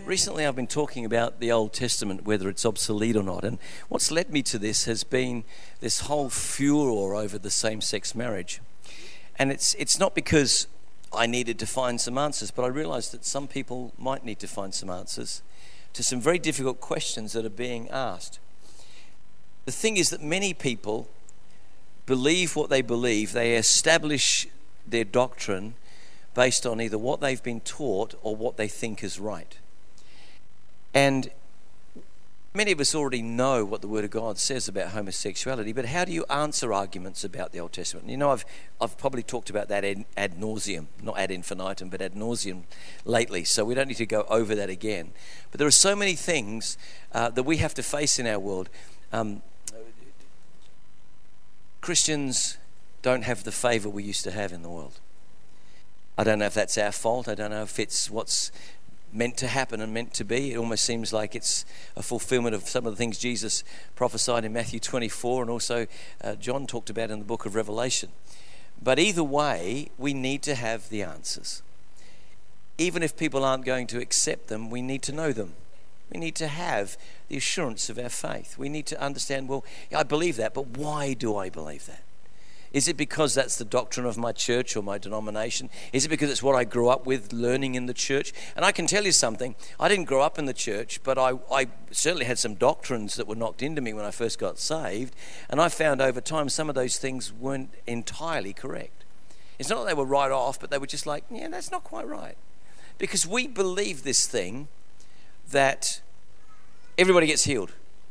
Recently I've been talking about the Old Testament, whether it's obsolete or not, and what's led me to this has been this whole furor over the same-sex marriage. And it's not because I needed to find some answers, but I realised that some people might need to find some answers to some very difficult questions that are being asked. The thing is that many people believe what they believe. They establish their doctrine based on either what they've been taught or what they think is right. And many of us already know what the Word of God says about homosexuality, but how do you answer arguments about the Old Testament? You know, I've probably talked about that ad nauseum, not ad infinitum, but ad nauseum lately, so we don't need to go over that again. But there are so many things that we have to face in our world. Christians don't have the favour we used to have in the world. I don't know if that's our fault. I don't know if it's what's meant to happen and meant to be. It almost seems like it's a fulfillment of some of the things Jesus prophesied in Matthew 24 and also John talked about in the book of Revelation. But either way, we need to have the answers. Even if people aren't going to accept them, we need to know them. We need to have the assurance of our faith. We need to understand, well, I believe that, but why do I believe that? Is it because that's the doctrine of my church or my denomination? Is it because it's what I grew up with learning in the church? And I can tell you something, I didn't grow up in the church, but I certainly had some doctrines that were knocked into me when I first got saved. And I found over time some of those things weren't entirely correct. It's not that they were right off, but they were just like, yeah, that's not quite right. Because we believe this thing that everybody gets healed.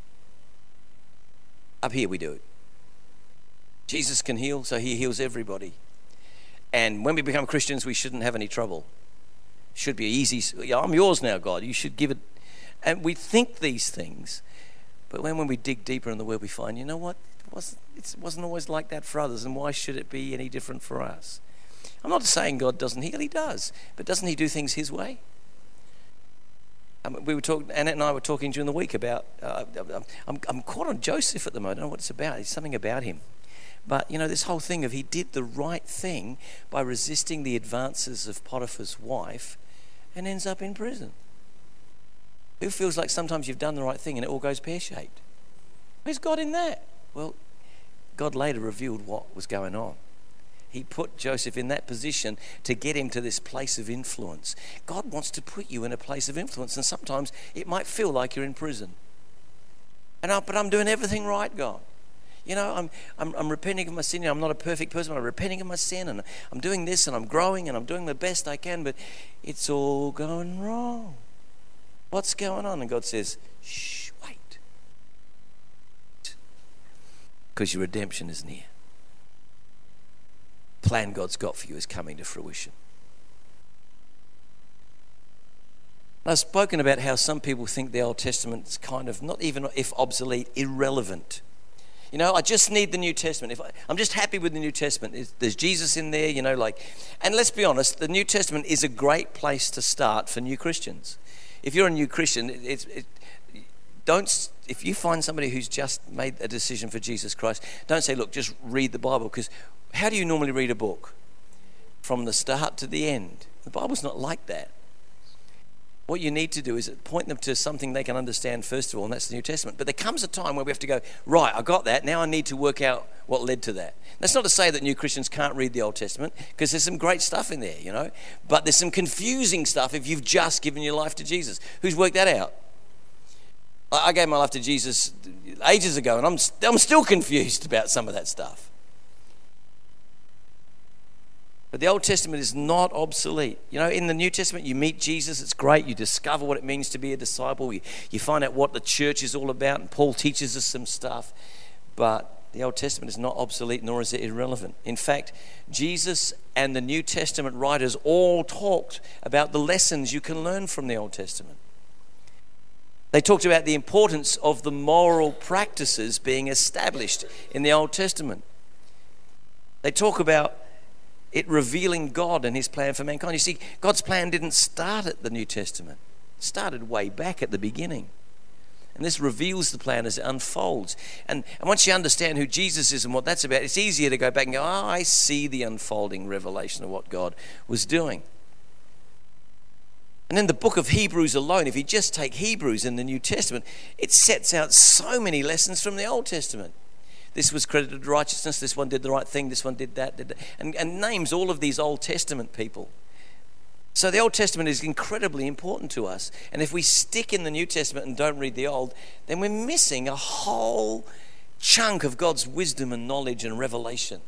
Up here we do it. Jesus can heal, so he heals everybody. And when we become Christians, we shouldn't have any trouble. Should be easy. Yeah, I'm yours now, God. You should give it. And we think these things. But when we dig deeper in the Word, we find, you know what? It wasn't always like that for others. And why should it be any different for us? I'm not saying God doesn't heal. He does. But doesn't he do things his way? We were talking, Annette and I were talking during the week about, I'm caught on Joseph at the moment. I don't know what it's about. It's something about him. But, you know, this whole thing of he did the right thing by resisting the advances of Potiphar's wife and ends up in prison. Who feels like sometimes you've done the right thing and it all goes pear-shaped? Where's God in that? Well, God later revealed what was going on. He put Joseph in that position to get him to this place of influence. God wants to put you in a place of influence, and sometimes it might feel like you're in prison. But I'm doing everything right, God. You know, I'm repenting of my sin. I'm not a perfect person, but I'm repenting of my sin, and I'm doing this, and I'm growing, and I'm doing the best I can, but it's all going wrong. What's going on? And God says, shh, wait. Because your redemption is near. The plan God's got for you is coming to fruition. I've spoken about how some people think the Old Testament is kind of, not even if obsolete, irrelevant. You know, I just need the New Testament. I'm just happy with the New Testament. There's Jesus in there, you know, and let's be honest, the New Testament is a great place to start for new Christians. If you're a new Christian, if you find somebody who's just made a decision for Jesus Christ, don't say, look, just read the Bible, because how do you normally read a book? From the start to the end. The Bible's not like that. What you need to do is point them to something they can understand first of all, and that's the New Testament. But there comes a time where we have to go, right, I got that, now I need to work out what led to that. That's not to say that new Christians can't read the Old Testament, because there's some great stuff in there, you know. But there's some confusing stuff if you've just given your life to Jesus. Who's worked that out? I gave my life to Jesus ages ago, and I'm still confused about some of that stuff. But the Old Testament is not obsolete. You know, in the New Testament, you meet Jesus, it's great. You discover what it means to be a disciple. You find out what the church is all about, and Paul teaches us some stuff. But the Old Testament is not obsolete, nor is it irrelevant. In fact, Jesus and the New Testament writers all talked about the lessons you can learn from the Old Testament. They talked about the importance of the moral practices being established in the Old Testament. They talk about it revealing God and his plan for mankind. You see, God's plan didn't start at the New Testament. It started way back at the beginning. And this reveals the plan as it unfolds. And once you understand who Jesus is and what that's about, it's easier to go back and go, oh, I see the unfolding revelation of what God was doing. And then the book of Hebrews alone, if you just take Hebrews in the New Testament, it sets out so many lessons from the Old Testament. This was credited righteousness, this one did the right thing, this one did that, and names all of these Old Testament people. So the Old Testament is incredibly important to us. And if we stick in the New Testament and don't read the Old, then we're missing a whole chunk of God's wisdom and knowledge and revelation.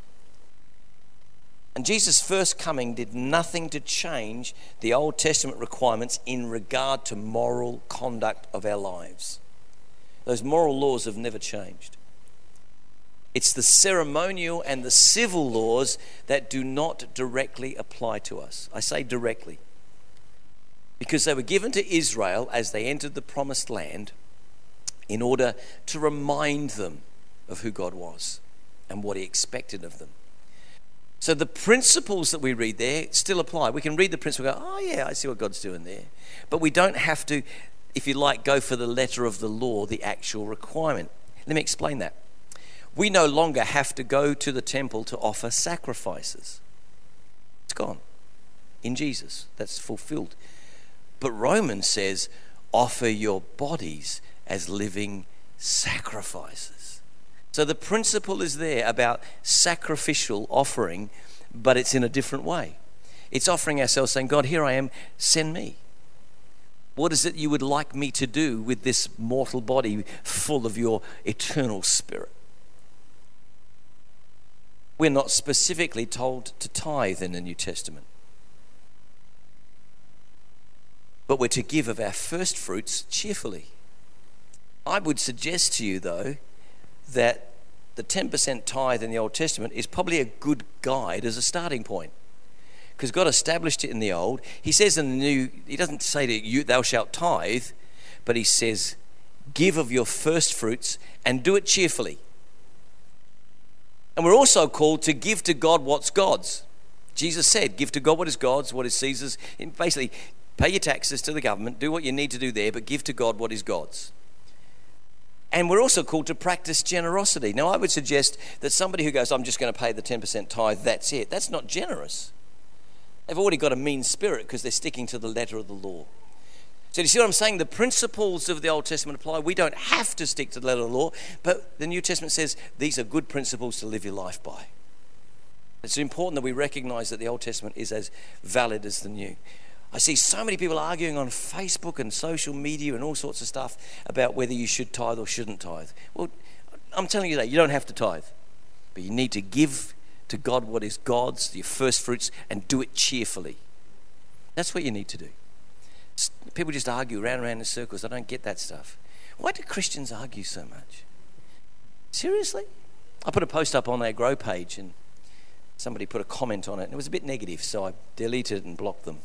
And Jesus' first coming did nothing to change the Old Testament requirements in regard to moral conduct of our lives. Those moral laws have never changed. It's the ceremonial and the civil laws that do not directly apply to us. I say directly because they were given to Israel as they entered the promised land in order to remind them of who God was and what he expected of them. So the principles that we read there still apply. We can read the principle and go, oh yeah, I see what God's doing there. But we don't have to, if you like, go for the letter of the law, the actual requirement. Let me explain that. We no longer have to go to the temple to offer sacrifices. It's gone. In Jesus, that's fulfilled. But Romans says, offer your bodies as living sacrifices. So the principle is there about sacrificial offering, but it's in a different way. It's offering ourselves saying, God, here I am, send me. What is it you would like me to do with this mortal body full of your eternal spirit? We're not specifically told to tithe in the New Testament, but we're to give of our first fruits cheerfully. I would suggest to you, though, that the 10% tithe in the Old Testament is probably a good guide as a starting point, because God established it in the Old. He says in the New, he doesn't say to you, thou shalt tithe, but he says, give of your first fruits and do it cheerfully. And we're also called to give to God what's God's. Jesus said, give to God what is God's, what is Caesar's. And basically, pay your taxes to the government, do what you need to do there, but give to God what is God's. And we're also called to practice generosity. Now, I would suggest that somebody who goes, I'm just going to pay the 10% tithe, that's it. That's not generous. They've already got a mean spirit because they're sticking to the letter of the law. So do you see what I'm saying? The principles of the Old Testament apply. We don't have to stick to the letter of the law, but the New Testament says these are good principles to live your life by. It's important that we recognize that the Old Testament is as valid as the New. I see so many people arguing on Facebook and social media and all sorts of stuff about whether you should tithe or shouldn't tithe. Well, I'm telling you that you don't have to tithe, but you need to give to God what is God's, your first fruits, and do it cheerfully. That's what you need to do. People just argue round and round in circles. I don't get that stuff. Why do Christians argue so much? Seriously? I put a post up on our Grow page and somebody put a comment on it and it was a bit negative, so I deleted it and blocked them.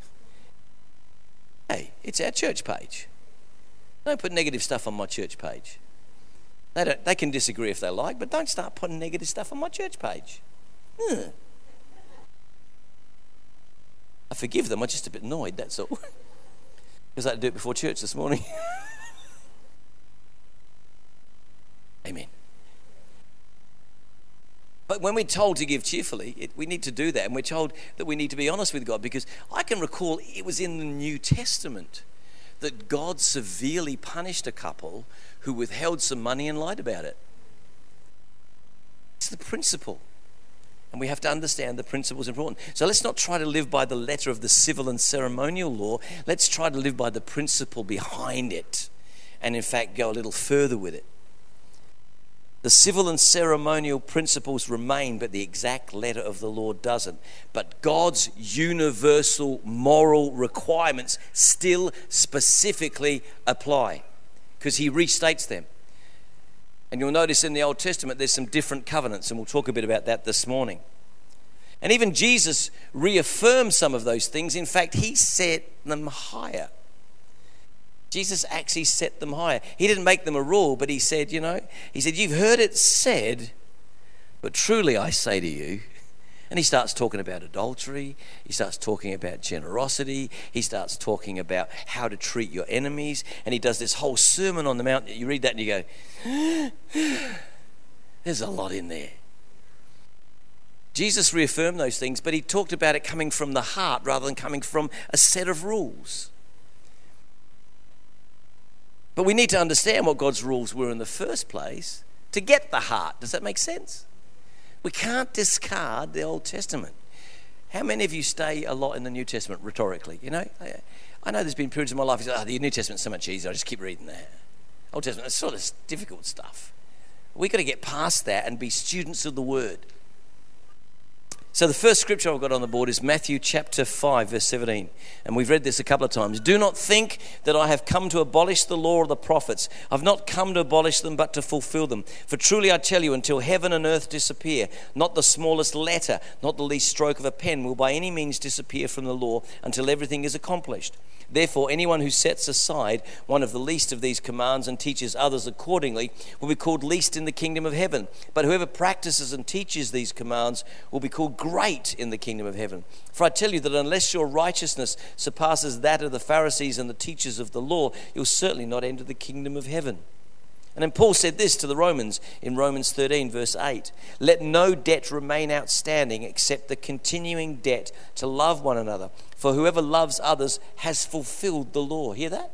Hey, it's our church page. Don't put negative stuff on my church page. They can disagree if they like, but don't start putting negative stuff on my church page. I forgive them, I'm just a bit annoyed, that's all. Because I had to do it before church this morning. Amen. But when we're told to give cheerfully, we need to do that. And we're told that we need to be honest with God, because I can recall it was in the New Testament that God severely punished a couple who withheld some money and lied about it. It's the principle. And we have to understand the principle is important. So let's not try to live by the letter of the civil and ceremonial law. Let's try to live by the principle behind it. And in fact, go a little further with it. The civil and ceremonial principles remain, but the exact letter of the law doesn't. But God's universal moral requirements still specifically apply, because he restates them. And you'll notice in the Old Testament there's some different covenants, and we'll talk a bit about that this morning. And even Jesus reaffirmed some of those things. In fact, he set them higher. Jesus actually set them higher. He didn't make them a rule, but he said, you've heard it said, but truly I say to you. And he starts talking about adultery. He starts talking about generosity. He starts talking about how to treat your enemies. And he does this whole Sermon on the Mount. You read that and you go, there's a lot in there. Jesus reaffirmed those things, but he talked about it coming from the heart rather than coming from a set of rules. But we need to understand what God's rules were in the first place to get the heart. Does that make sense? We can't discard the Old Testament. How many of you stay a lot in the New Testament rhetorically? You know, I know there's been periods in my life, the New Testament's so much easier, I just keep reading that. Old Testament, it's sort of difficult stuff. We've got to get past that and be students of the Word. So the first scripture I've got on the board is Matthew chapter 5, verse 17. And we've read this a couple of times. Do not think that I have come to abolish the law or the prophets. I've not come to abolish them, but to fulfill them. For truly I tell you, until heaven and earth disappear, not the smallest letter, not the least stroke of a pen will by any means disappear from the law until everything is accomplished. Therefore, anyone who sets aside one of the least of these commands and teaches others accordingly will be called least in the kingdom of heaven. But whoever practices and teaches these commands will be called great in the kingdom of heaven. For I tell you that unless your righteousness surpasses that of the Pharisees and the teachers of the law, you'll certainly not enter the kingdom of heaven. And then Paul said this to the Romans in Romans 13, verse 8. Let no debt remain outstanding except the continuing debt to love one another. For whoever loves others has fulfilled the law. Hear that?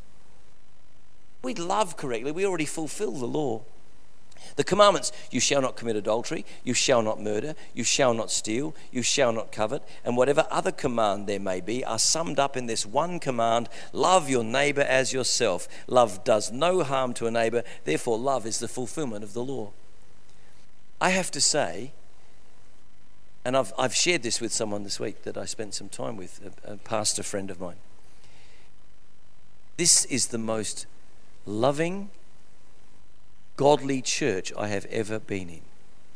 We love correctly. We already fulfill the law. The commandments, you shall not commit adultery, you shall not murder, you shall not steal, you shall not covet, and whatever other command there may be are summed up in this one command: love your neighbor as yourself. Love does no harm to a neighbor, therefore love is the fulfillment of the law. I have to say, and I've shared this with someone this week that I spent some time with, a pastor friend of mine. This is the most loving, godly church I have ever been in.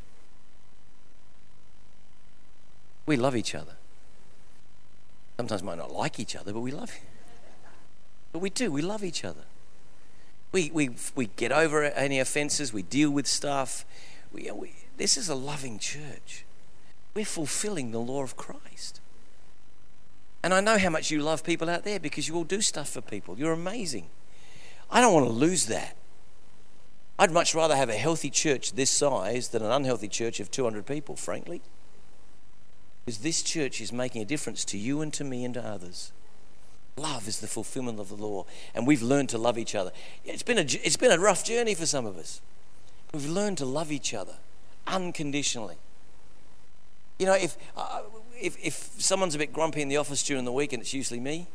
We love each other. Sometimes we might not like each other, but we love. But we do. We love each other. We get over any offences. We deal with stuff. This is a loving church. We're fulfilling the law of Christ. And I know how much you love people out there because you all do stuff for people. You're amazing. I don't want to lose that. I'd much rather have a healthy church this size than an unhealthy church of 200 people, frankly. Because this church is making a difference to you and to me and to others. Love is the fulfillment of the law. And we've learned to love each other. It's been a rough journey for some of us. We've learned to love each other unconditionally. You know, if someone's a bit grumpy in the office during the week, and it's usually me,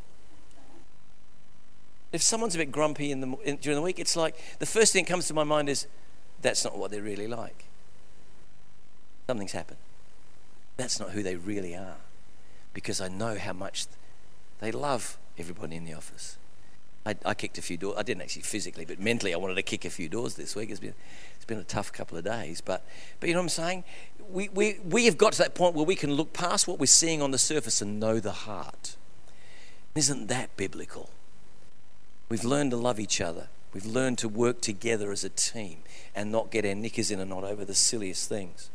if someone's a bit grumpy during the week, it's like the first thing that comes to my mind is, that's not what they're really like. Something's happened. That's not who they really are. Because I know how much they love everybody in the office. I kicked a few doors. I didn't actually physically, but mentally I wanted to kick a few doors this week. It's been a tough couple of days. But you know what I'm saying? We have got to that point where we can look past what we're seeing on the surface and know the heart. Isn't that biblical? We've learned to love each other. We've learned to work together as a team and not get our knickers in a knot over the silliest things.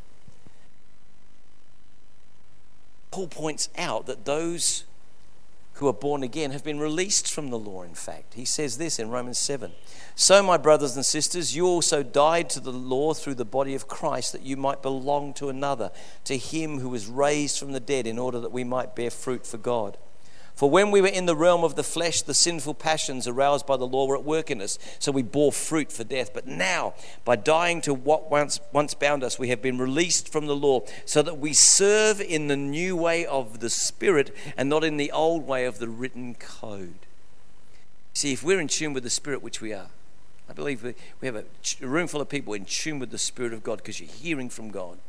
Paul points out that those who are born again have been released from the law, in fact. He says this in Romans 7. So, my brothers and sisters, you also died to the law through the body of Christ, that you might belong to another, to him who was raised from the dead, in order that we might bear fruit for God. For when we were in the realm of the flesh, the sinful passions aroused by the law were at work in us, so we bore fruit for death. But now, by dying to what once bound us, we have been released from the law, so that we serve in the new way of the Spirit and not in the old way of the written code. See, if we're in tune with the Spirit, which we are, I believe we have a room full of people in tune with the Spirit of God because you're hearing from God.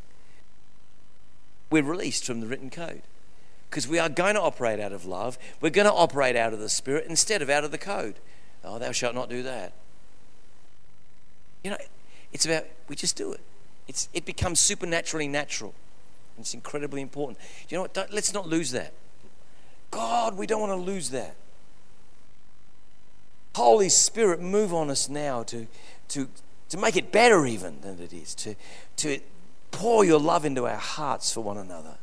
We're released from the written code. Because we are going to operate out of love. We're going to operate out of the Spirit instead of out of the code. Oh, thou shalt not do that. You know, it's about, we just do it. It becomes supernaturally natural. It's incredibly important. You know what? Let's not lose that. God, we don't want to lose that. Holy Spirit, move on us now to make it better even than it is. To pour your love into our hearts for one another.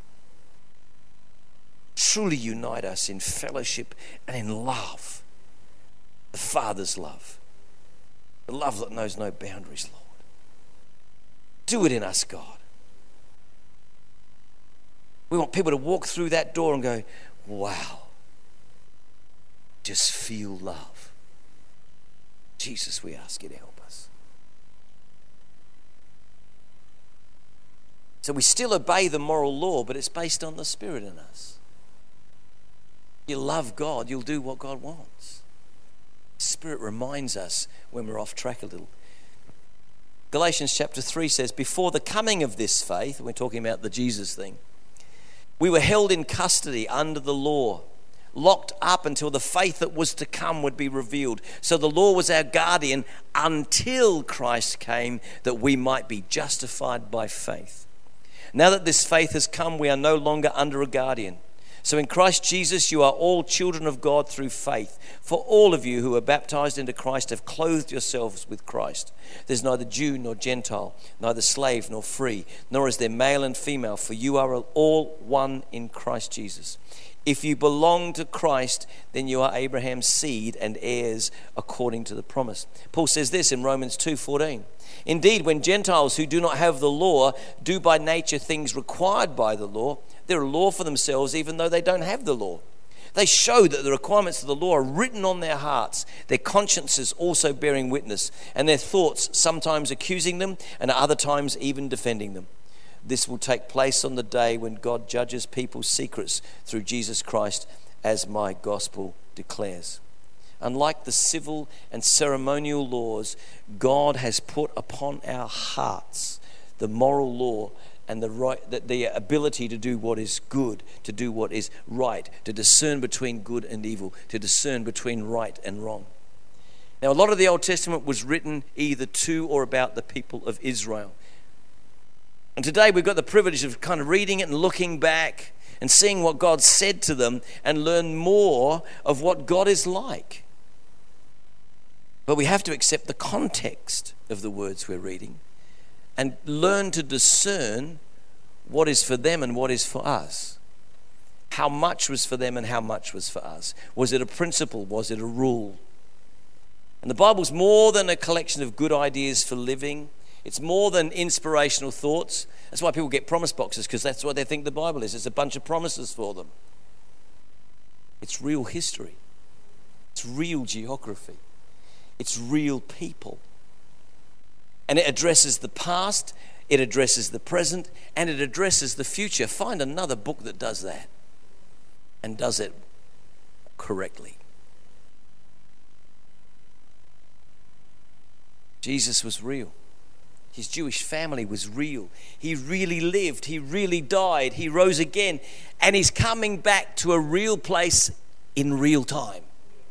Truly unite us in fellowship and in love. The Father's love. The love that knows no boundaries, Lord. Do it in us, God. We want people to walk through that door and go, wow, just feel love. Jesus, we ask you to help us. So we still obey the moral law, but it's based on the Spirit in us. You love God, you'll do what God wants. The Spirit reminds us when we're off track a little. Galatians chapter 3 says, before the coming of this faith, we're talking about the Jesus thing, we were held in custody under the law, locked up until the faith that was to come would be revealed. So the law was our guardian until Christ came, that we might be justified by faith. Now that this faith has come, we are no longer under a guardian. So in Christ Jesus, you are all children of God through faith. For all of you who are baptized into Christ have clothed yourselves with Christ. There's neither Jew nor Gentile, neither slave nor free, nor is there male and female, for you are all one in Christ Jesus. If you belong to Christ, then you are Abraham's seed and heirs according to the promise. Paul says this in Romans 2:14. Indeed, when Gentiles who do not have the law do by nature things required by the law, they're a law for themselves even though they don't have the law. They show that the requirements of the law are written on their hearts, their consciences also bearing witness, and their thoughts sometimes accusing them and at other times even defending them. This will take place on the day when God judges people's secrets through Jesus Christ, as my gospel declares. Unlike the civil and ceremonial laws, God has put upon our hearts the moral law and the ability to do what is good, to do what is right, to discern between good and evil, to discern between right and wrong. Now, a lot of the Old Testament was written either to or about the people of Israel. And today we've got the privilege of kind of reading it and looking back and seeing what God said to them and learn more of what God is like. But we have to accept the context of the words we're reading and learn to discern what is for them and what is for us. How much was for them and how much was for us? Was it a principle? Was it a rule? And the Bible's more than a collection of good ideas for living. It's more than inspirational thoughts. That's why people get promise boxes, because that's what they think the Bible is. It's a bunch of promises for them. It's real history. It's real geography. It's real people. And it addresses the past, it addresses the present, and it addresses the future. Find another book that does that and does it correctly. Jesus was real. His Jewish family was real. He really lived. He really died. He rose again. And he's coming back to a real place in real time.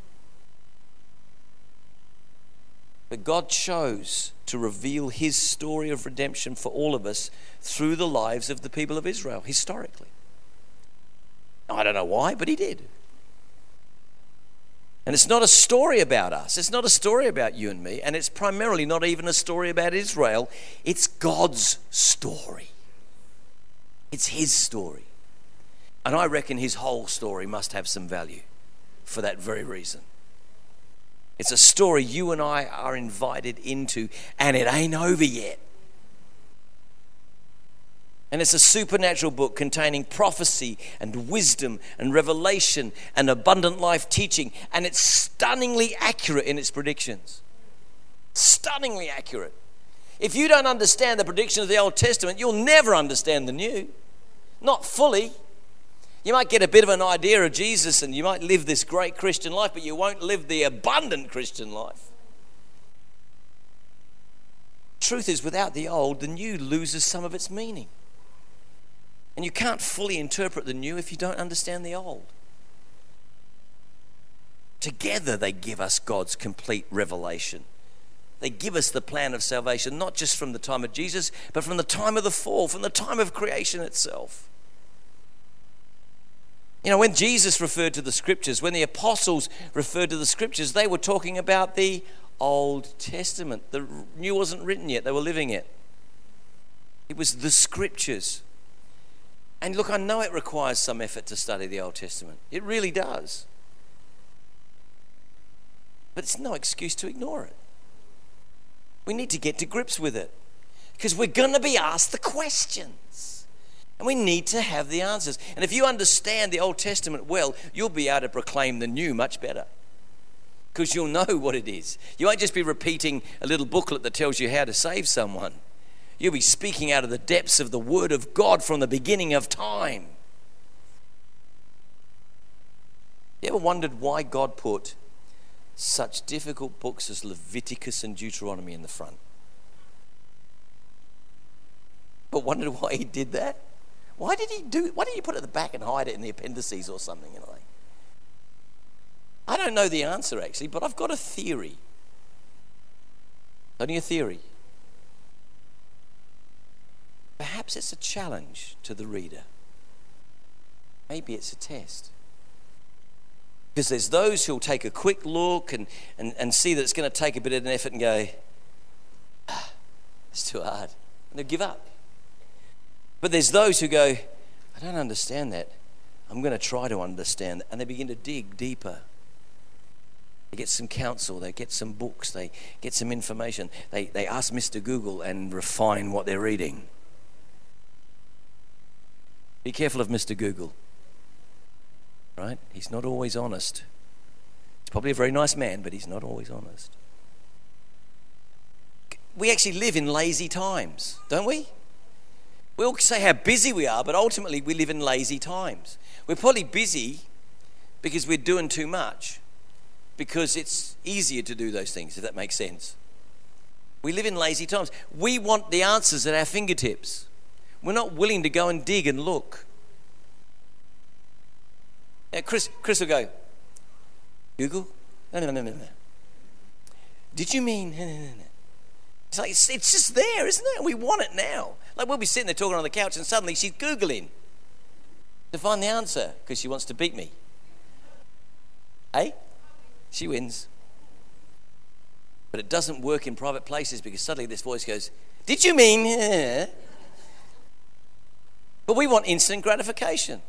But God chose to reveal his story of redemption for all of us through the lives of the people of Israel, historically. I don't know why, but he did. And it's not a story about us. It's not a story about you and me. And it's primarily not even a story about Israel. It's God's story. It's his story. And I reckon his whole story must have some value for that very reason. It's a story you and I are invited into, and it ain't over yet. And it's a supernatural book containing prophecy and wisdom and revelation and abundant life teaching. And it's stunningly accurate in its predictions. Stunningly accurate. If you don't understand the predictions of the Old Testament, you'll never understand the New. Not fully. You might get a bit of an idea of Jesus and you might live this great Christian life, but you won't live the abundant Christian life. Truth is, without the old, the new loses some of its meaning. And you can't fully interpret the new if you don't understand the old. Together they give us God's complete revelation. They give us the plan of salvation, not just from the time of Jesus, but from the time of the fall, from the time of creation itself. You know, when Jesus referred to the scriptures, when the apostles referred to the scriptures, they were talking about the Old Testament. The new wasn't written yet. They were living it. It was the scriptures. And look, I know it requires some effort to study the Old Testament. It really does. But it's no excuse to ignore it. We need to get to grips with it, because we're going to be asked the questions. And we need to have the answers. And if you understand the Old Testament well, you'll be able to proclaim the new much better. Because you'll know what it is. You won't just be repeating a little booklet that tells you how to save someone. You'll be speaking out of the depths of the Word of God from the beginning of time. You ever wondered why God put such difficult books as Leviticus and Deuteronomy in the front? But wondered why he did that? Why did he put it at the back and hide it in the appendices or something? I don't know the answer actually, but I've got a theory. Only a theory. Perhaps it's a challenge to the reader. Maybe it's a test. Because there's those who'll take a quick look and see that it's going to take a bit of an effort and go, it's too hard. And they'll give up. But there's those who go, I don't understand that. I'm going to try to understand that. And they begin to dig deeper. They get some counsel, they get some books, they get some information. They ask Mr. Google and refine what they're reading. Be careful of Mr. Google. Right? He's not always honest. He's probably a very nice man, but he's not always honest. We actually live in lazy times, don't we? We all say how busy we are, but ultimately we live in lazy times. We're probably busy because we're doing too much, because it's easier to do those things, if that makes sense. We live in lazy times. We want the answers at our fingertips. We're not willing to go and dig and look. Now, Chris will go, Google? No. Did you mean? No. It's like, it's just there, isn't it? We want it now. Like we'll be sitting there talking on the couch and suddenly she's Googling to find the answer because she wants to beat me. She wins. But it doesn't work in private places because suddenly this voice goes, did you mean? But we want instant gratification.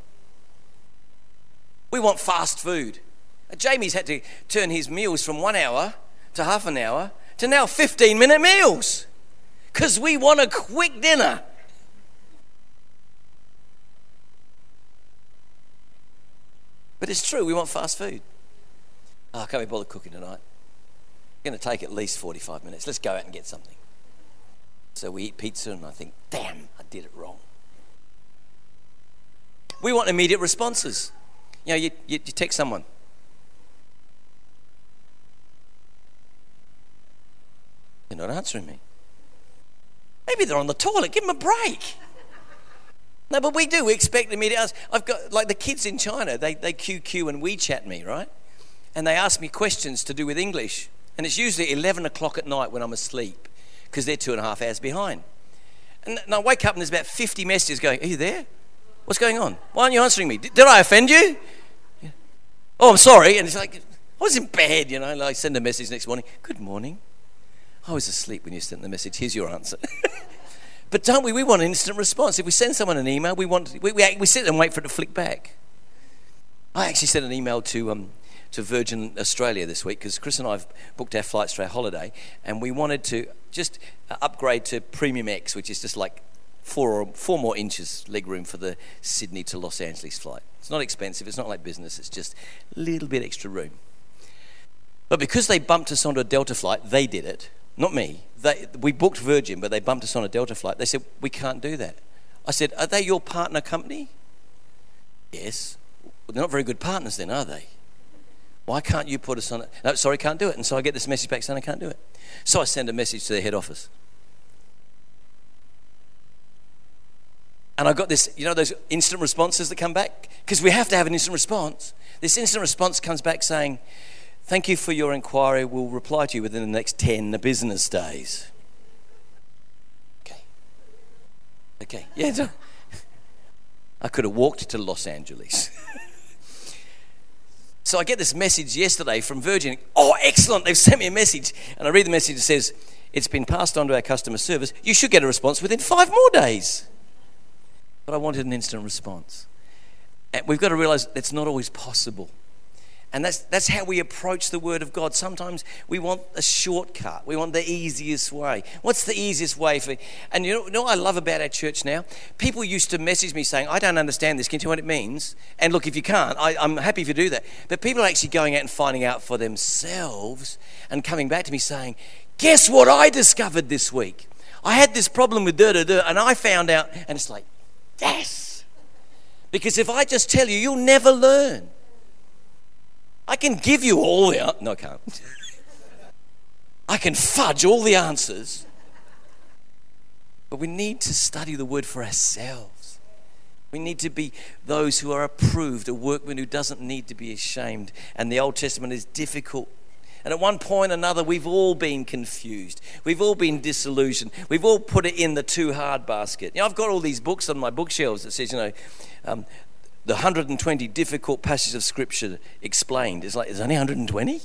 We want fast food. Jamie's had to turn his meals from 1 hour to half an hour to now 15-minute meals because we want a quick dinner. But it's true, we want fast food. I can't be bothered cooking tonight. It's going to take at least 45 minutes. Let's go out and get something. So we eat pizza and I think, damn, I did it wrong. We want immediate responses. You know, you text someone. They're not answering me. Maybe they're on the toilet. Give them a break. No, but we do. We expect immediate answers. I've got, like the kids in China, they QQ and WeChat me, right? And they ask me questions to do with English. And it's usually 11 o'clock at night when I'm asleep because they're 2.5 hours behind. And I wake up and there's about 50 messages going, are you there? What's going on? Why aren't you answering me? Did I offend you? Yeah. Oh, I'm sorry. And it's like, I was in bed, you know. Like I send a message next morning. Good morning. I was asleep when you sent the message. Here's your answer. But don't we? We want an instant response. If we send someone an email, we sit and wait for it to flick back. I actually sent an email to Virgin Australia this week because Chris and I have booked our flights for our holiday, and we wanted to just upgrade to Premium X, which is just like 4 more inches leg room for the Sydney to Los Angeles flight. It's not expensive. It's not like business. It's just a little bit extra room. But because they bumped us onto a Delta flight, they did it, not me. We booked Virgin, but they bumped us on a Delta flight. They said, we can't do that. I said, are they your partner company? Yes. Well, they're not very good partners then, are they? Why can't you put us on it? No, sorry, can't do it. And so I get this message back saying I can't do it. So I send a message to their head office. And I got this, you know those instant responses that come back? Because we have to have an instant response. This instant response comes back saying, thank you for your inquiry. We'll reply to you within the next 10 business days. Okay. Yeah. I could have walked to Los Angeles. So I get this message yesterday from Virgin. Oh, excellent. They've sent me a message. And I read the message that says, it's been passed on to our customer service. You should get a response within 5 more days. But I wanted an instant response. And we've got to realize that's not always possible. And that's how we approach the Word of God. Sometimes we want a shortcut. We want the easiest way. What's the easiest way for... And you know what I love about our church now? People used to message me saying, I don't understand this. Can you tell me what it means? And look, if you can't, I'm happy if you do that. But people are actually going out and finding out for themselves and coming back to me saying, guess what I discovered this week? I had this problem with da-da-da, and I found out. And it's like, yes. Because if I just tell you, you'll never learn. I can give you all the... No, I can't. I can fudge all the answers. But we need to study the Word for ourselves. We need to be those who are approved, a workman who doesn't need to be ashamed. And the Old Testament is difficult. And at one point or another, we've all been confused. We've all been disillusioned. We've all put it in the too hard basket. I've got all these books on my bookshelves that says, the 120 difficult passages of Scripture explained. It's like, there's only 120?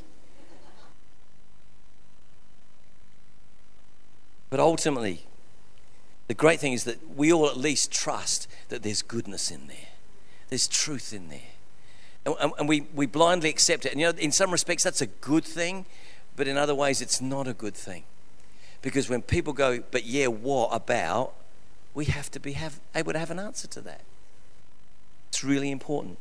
But ultimately, the great thing is that we all at least trust that there's goodness in there. There's truth in there. And we blindly accept it. And in some respects, that's a good thing. But in other ways, it's not a good thing. Because when people go, but yeah, what about? We have to be able to have an answer to that. It's really important.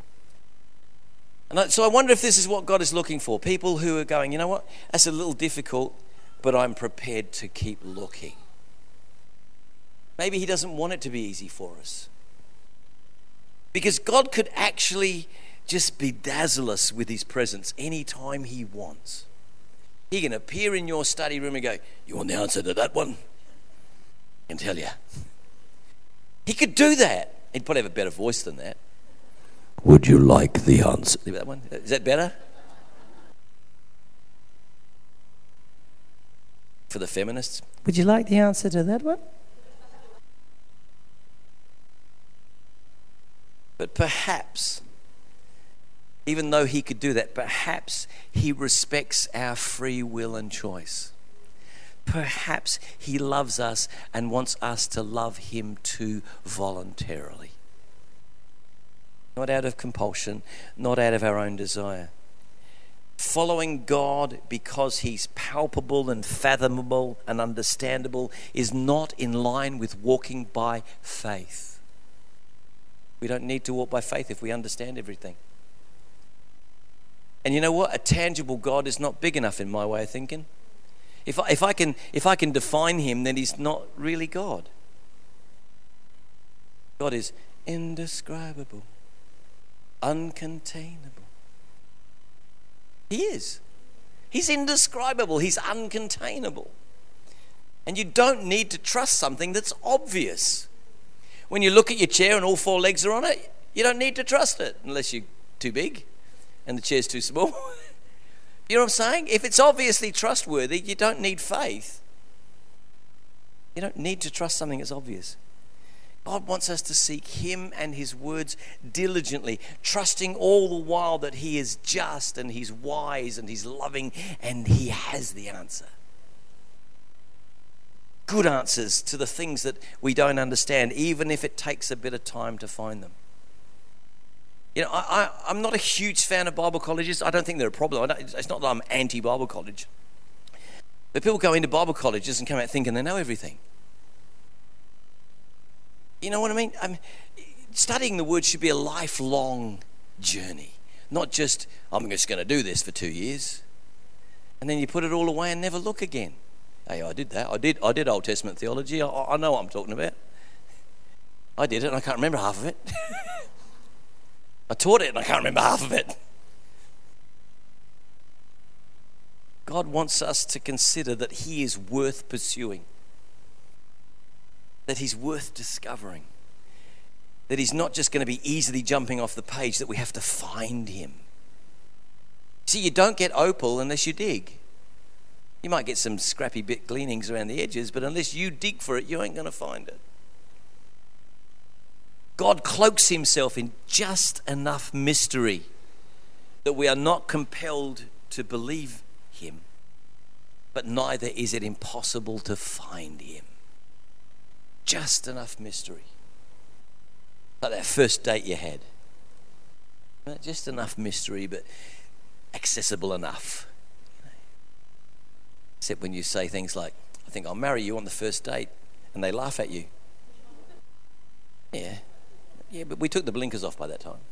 And so I wonder if this is what God is looking for. People who are going, you know what? That's a little difficult, but I'm prepared to keep looking. Maybe He doesn't want it to be easy for us. Because God could actually just bedazzle us with His presence anytime He wants. He can appear in your study room and go, you want the answer to that one? I can tell you. He could do that. He'd probably have a better voice than that. Would you like the answer? That one? Is that better? For the feminists? Would you like the answer to that one? But perhaps, even though He could do that, perhaps He respects our free will and choice. Perhaps He loves us and wants us to love Him too voluntarily. Not out of compulsion, not out of our own desire. Following God because He's palpable and fathomable and understandable is not in line with walking by faith. We don't need to walk by faith if we understand everything. And you know what? A tangible God is not big enough in my way of thinking. If I can define Him, then He's not really God. God is indescribable, uncontainable. He is. He's indescribable. He's uncontainable. And you don't need to trust something that's obvious. When you look at your chair and all four legs are on it, you don't need to trust it unless you're too big and the chair's too small. You know what I'm saying? If it's obviously trustworthy, you don't need faith. You don't need to trust something that's obvious. God wants us to seek Him and His words diligently, trusting all the while that He is just and He's wise and He's loving and He has the answer. Good answers to the things that we don't understand, even if it takes a bit of time to find them. I'm not a huge fan of Bible colleges. I don't think they're a problem. It's not that I'm anti-Bible college. But people go into Bible colleges and come out thinking they know everything. You know what I mean? Studying the Word should be a lifelong journey. Not just, I'm just going to do this for 2 years. And then you put it all away and never look again. Hey, I did that. I did Old Testament theology. I know what I'm talking about. I did it and I can't remember half of it. I taught it and I can't remember half of it. God wants us to consider that He is worth pursuing, that He's worth discovering, that He's not just going to be easily jumping off the page, that we have to find Him. See, you don't get opal unless you dig. You might get some scrappy bit gleanings around the edges, but unless you dig for it, you ain't going to find it. God cloaks Himself in just enough mystery that we are not compelled to believe Him, but neither is it impossible to find Him. Just enough mystery. Like that first date you had. Just enough mystery, but accessible enough. Except when you say things like, I think I'll marry you on the first date, and they laugh at you. Yeah, but we took the blinkers off by that time.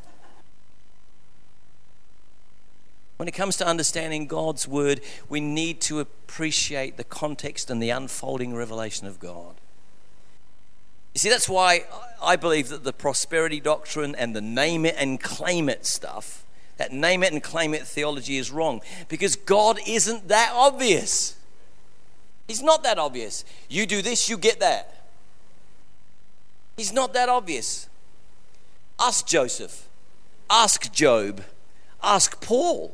When it comes to understanding God's word, we need to appreciate the context and the unfolding revelation of God. You see, that's why I believe that the prosperity doctrine and the name it and claim it stuff, that name it and claim it theology is wrong, because God isn't that obvious. He's not that obvious. You do this, you get that. He's not that obvious. Ask Joseph. Ask Job. Ask Paul.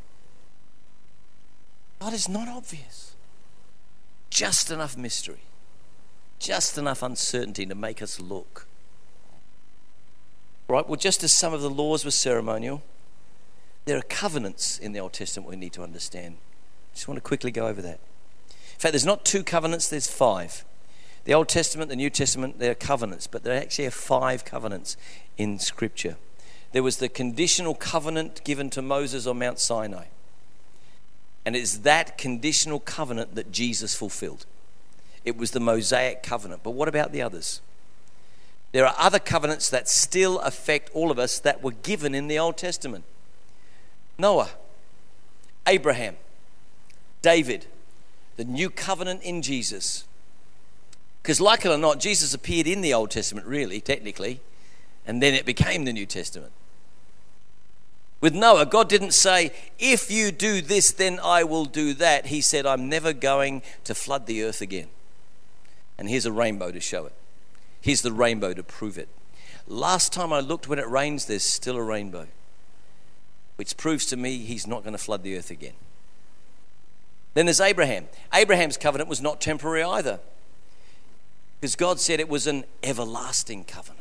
God is not obvious. Just enough mystery. Just enough uncertainty to make us look. Right, well, just as some of the laws were ceremonial, there are covenants in the Old Testament we need to understand. Just want to quickly go over that. In fact, there's not 2 covenants, there's 5. The Old Testament, the New Testament, there are covenants, but there actually are 5 covenants in Scripture. There was the conditional covenant given to Moses on Mount Sinai. And it's that conditional covenant that Jesus fulfilled. It was the Mosaic covenant. But what about the others? There are other covenants that still affect all of us that were given in the Old Testament. Noah, Abraham, David, the new covenant in Jesus. Because like it or not, Jesus appeared in the Old Testament, really, technically, and then it became the New Testament. With Noah, God didn't say, if you do this, then I will do that. He said, I'm never going to flood the earth again. And here's a rainbow to show it. Here's the rainbow to prove it. Last time I looked, when it rains, there's still a rainbow, which proves to me he's not going to flood the earth again. Then there's Abraham. Abraham's covenant was not temporary either, because God said it was an everlasting covenant.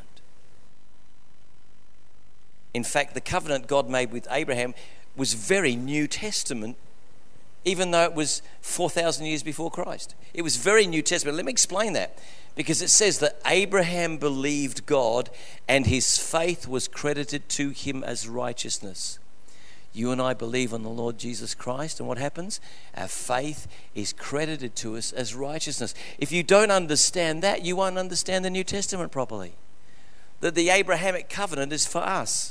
In fact, the covenant God made with Abraham was very New Testament, even though it was 4,000 years before Christ. It was very New Testament. Let me explain that. Because it says that Abraham believed God and his faith was credited to him as righteousness. You and I believe on the Lord Jesus Christ, and what happens? Our faith is credited to us as righteousness. If you don't understand that, you won't understand the New Testament properly. That the Abrahamic covenant is for us.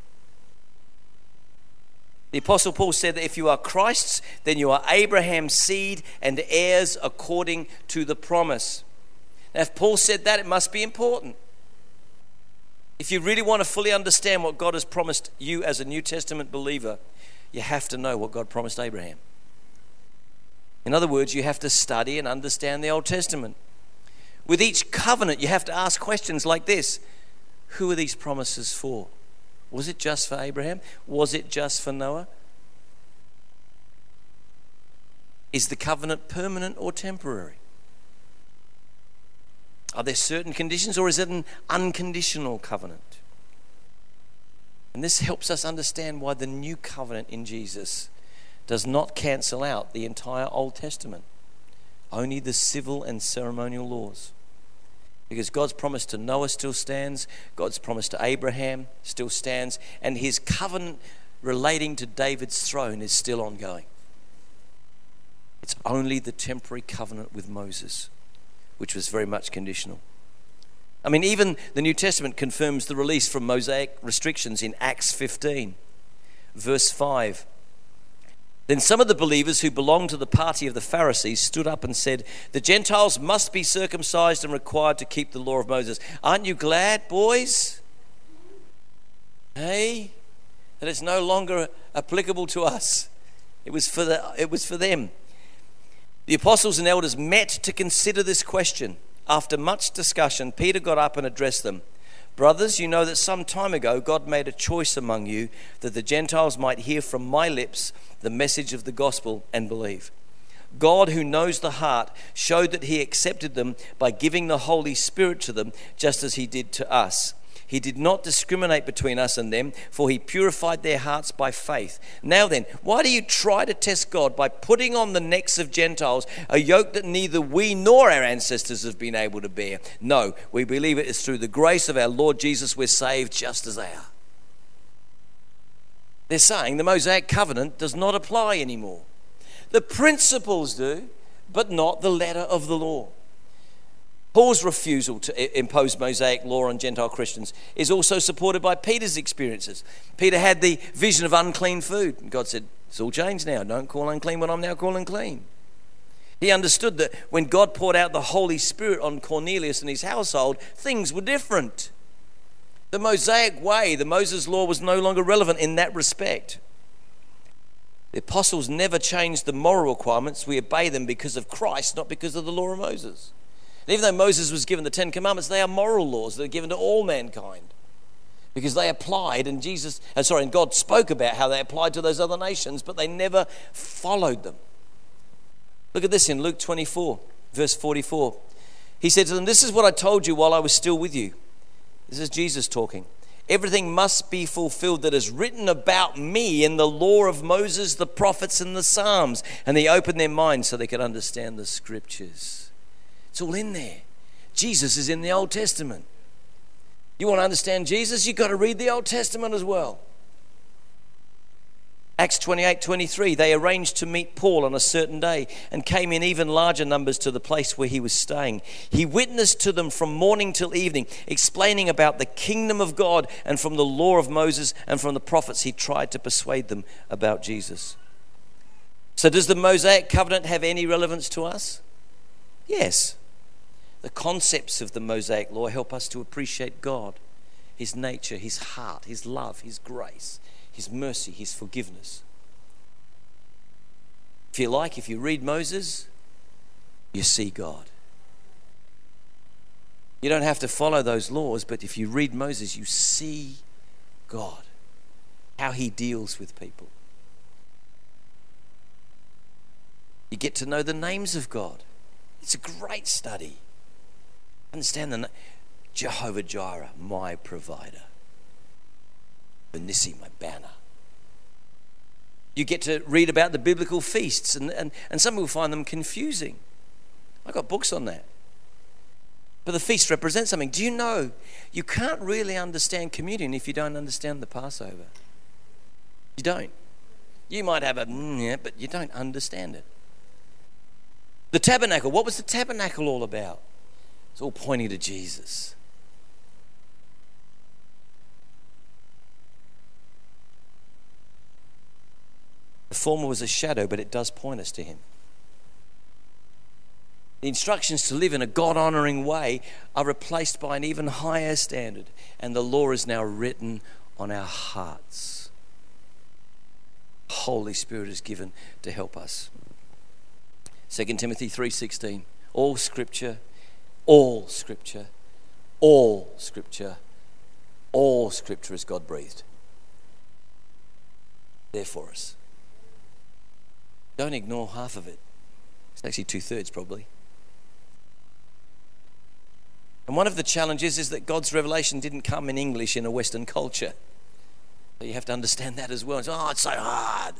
The Apostle Paul said that if you are Christ's, then you are Abraham's seed and heirs according to the promise. Now, if Paul said that, it must be important. If you really want to fully understand what God has promised you as a New Testament believer, you have to know what God promised Abraham. In other words, you have to study and understand the Old Testament. With each covenant, you have to ask questions like this. Who are these promises for? Was it just for Abraham? Was it just for Noah? Is the covenant permanent or temporary? Are there certain conditions, or is it an unconditional covenant? And this helps us understand why the new covenant in Jesus does not cancel out the entire Old Testament, only the civil and ceremonial laws. Because God's promise to Noah still stands, God's promise to Abraham still stands, and his covenant relating to David's throne is still ongoing. It's only the temporary covenant with Moses, which was very much conditional. I mean, even the New Testament confirms the release from Mosaic restrictions in Acts 15, verse 5. Then some of the believers who belonged to the party of the Pharisees stood up and said, the Gentiles must be circumcised and required to keep the law of Moses. Aren't you glad, boys? Hey, that it's no longer applicable to us. It was for them. The apostles and elders met to consider this question. After much discussion, Peter got up and addressed them. Brothers, you know that some time ago God made a choice among you that the Gentiles might hear from my lips the message of the gospel and believe. God, who knows the heart, showed that he accepted them by giving the Holy Spirit to them, just as he did to us. He did not discriminate between us and them, for he purified their hearts by faith. Now then, why do you try to test God by putting on the necks of Gentiles a yoke that neither we nor our ancestors have been able to bear? No, we believe it is through the grace of our Lord Jesus we're saved just as they are. They're saying the Mosaic covenant does not apply anymore. The principles do, but not the letter of the law. Paul's refusal to impose Mosaic law on Gentile Christians is also supported by Peter's experiences. Peter had the vision of unclean food, and God said, it's all changed now. Don't call unclean what I'm now calling clean. He understood that when God poured out the Holy Spirit on Cornelius and his household, things were different. The Mosaic way, the Moses law, was no longer relevant in that respect. The apostles never changed the moral requirements. We obey them because of Christ, not because of the law of Moses. And even though Moses was given the Ten Commandments, they are moral laws that are given to all mankind because they applied, and God spoke about how they applied to those other nations, but they never followed them. Look at this in Luke 24, verse 44. He said to them, "This is what I told you while I was still with you." This is Jesus talking. "Everything must be fulfilled that is written about me in the law of Moses, the prophets, and the Psalms." And they opened their minds so they could understand the scriptures. It's all in there. Jesus is in the Old Testament. You want to understand Jesus? You've got to read the Old Testament as well. Acts 28:23, they arranged to meet Paul on a certain day and came in even larger numbers to the place where he was staying. He witnessed to them from morning till evening, explaining about the kingdom of God, and from the law of Moses and from the prophets he tried to persuade them about Jesus. So does the Mosaic covenant have any relevance to us? Yes. The concepts of the Mosaic law help us to appreciate God, his nature, his heart, his love, his grace, his mercy, his forgiveness. If you read Moses, you see God. You don't have to follow those laws, but if you read Moses, you see God, how he deals with people. You get to know the names of God. It's a great study. Understand the Jehovah Jireh, my provider. Nissi, my banner. You get to read about the biblical feasts, and some people find them confusing. I got books on that. But the feast represents something. Do you know you can't really understand communion if you don't understand the Passover? You don't. You might have but you don't understand it. The tabernacle, what was the tabernacle all about? It's all pointing to Jesus. The former was a shadow, but it does point us to him. The instructions to live in a God-honoring way are replaced by an even higher standard, and the law is now written on our hearts. Holy Spirit is given to help us. 2 Timothy 3:16, all scripture is God-breathed. There for us. Don't ignore half of it. It's actually 2/3 probably. And one of the challenges is that God's revelation didn't come in English in a Western culture. So you have to understand that as well. It's so hard.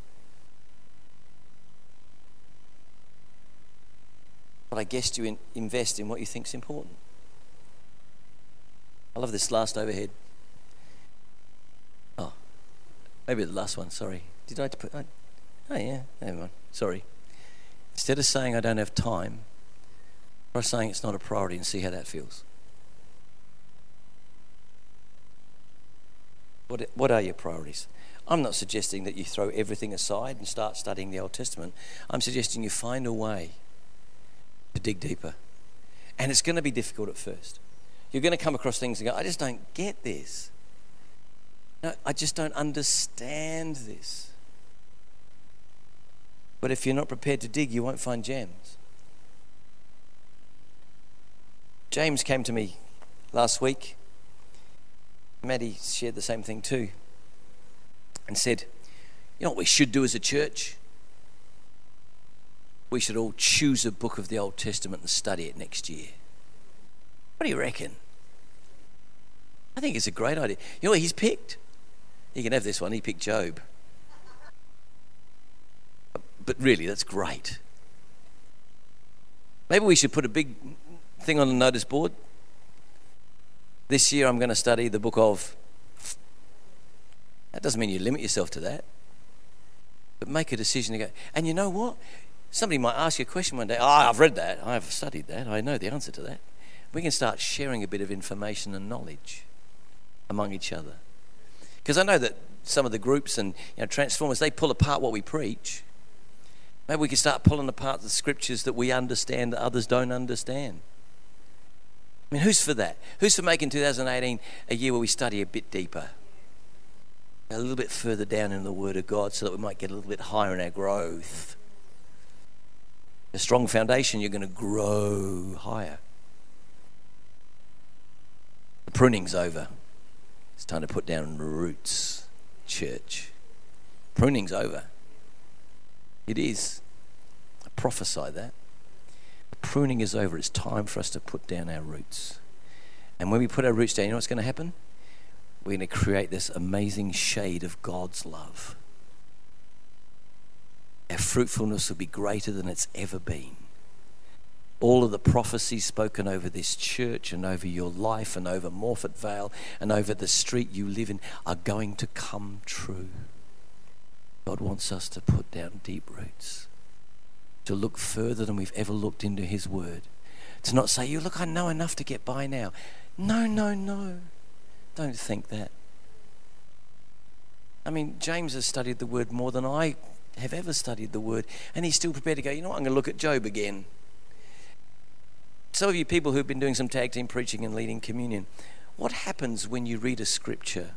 But I guess you invest in what you think is important. I love this last overhead. Oh, maybe the last one, sorry. Did I put... Oh yeah, never mind. Sorry. Instead of saying I don't have time, try saying it's not a priority and see how that feels. What are your priorities? I'm not suggesting that you throw everything aside and start studying the Old Testament. I'm suggesting you find a way to dig deeper. And it's going to be difficult at first. You're going to come across things and go, I just don't get this. No, I just don't understand this. But if you're not prepared to dig, you won't find gems. James came to me last week. Maddie shared the same thing too. And said, you know what we should do as a church? We should all choose a book of the Old Testament and study it next year. What do you reckon? I think it's a great idea. You know what he's picked? You can have this one. He picked Job. But really, that's great. Maybe we should put a big thing on the notice board. This year I'm going to study the book of... That doesn't mean you limit yourself to that. But make a decision to go. And you know what? Somebody might ask you a question one day. Oh, I've read that. I've studied that. I know the answer to that. We can start sharing a bit of information and knowledge among each other. Because I know that some of the groups and Transformers, they pull apart what we preach. Maybe we can start pulling apart the scriptures that we understand that others don't understand. I mean, who's for that? Who's for making 2018 a year where we study a bit deeper? A little bit further down in the Word of God so that we might get a little bit higher in our growth. A strong foundation, you're going to grow higher. The pruning's over. It's time to put down roots, church. Pruning's over. It is. I prophesy that. The pruning is over. It's time for us to put down our roots. And when we put our roots down, you know what's going to happen? We're going to create this amazing shade of God's love. Our fruitfulness will be greater than it's ever been. All of the prophecies spoken over this church and over your life and over Morford Vale and over the street you live in are going to come true. God wants us to put down deep roots, to look further than we've ever looked into His Word, to not say, "You look, I know enough to get by now." No. Don't think that. I mean, James has studied the Word more than I have ever studied the Word, and he's still prepared to go, "You know what, I'm going to look at Job again." Some of you people who've been doing some tag team preaching and leading communion, what happens when you read a scripture?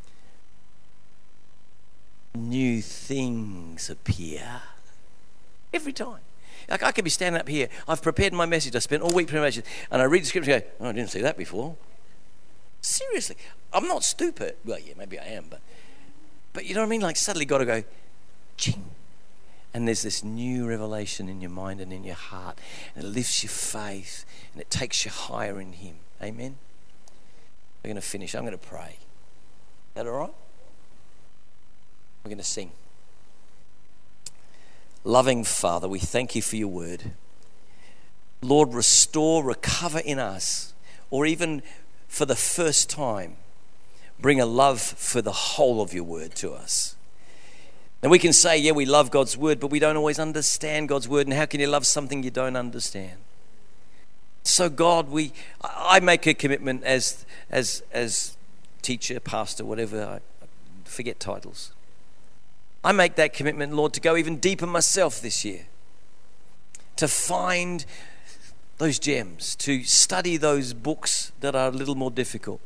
New things appear every time. Like I could be standing up here, I've prepared my message, I spent all week preparing my message, and I read the scripture and go, "Oh, I didn't see that before." Seriously, I'm not stupid. Well, yeah, maybe I am, but you know what I mean? Like suddenly got to go, ching. And there's this new revelation in your mind and in your heart, and it lifts your faith, and it takes you higher in Him. Amen? We're going to finish. I'm going to pray. Is that all right? We're going to sing. Loving Father, we thank You for Your word. Lord, restore, recover in us, or even for the first time, bring a love for the whole of Your word to us. And we can say, yeah, we love God's word, but we don't always understand God's word. And how can you love something you don't understand? So God, I make a commitment as teacher, pastor, whatever, I forget titles. I make that commitment, Lord, to go even deeper myself this year, to find those gems, to study those books that are a little more difficult.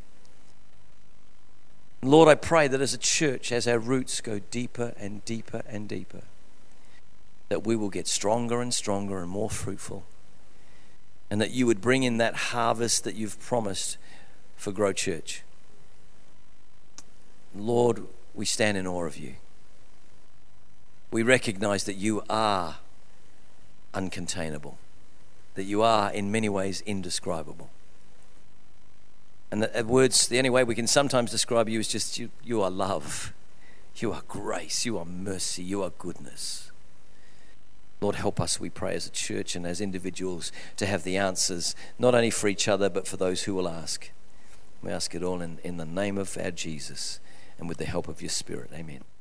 Lord, I pray that as a church, as our roots go deeper and deeper and deeper, that we will get stronger and stronger and more fruitful, and that You would bring in that harvest that You've promised for Grow Church. Lord, we stand in awe of You. We recognize that You are uncontainable, that You are in many ways indescribable. And the only way we can sometimes describe You is just You are love, You are grace, You are mercy, You are goodness. Lord, help us, we pray, as a church and as individuals to have the answers, not only for each other, but for those who will ask. We ask it all in the name of our Jesus and with the help of Your Spirit. Amen.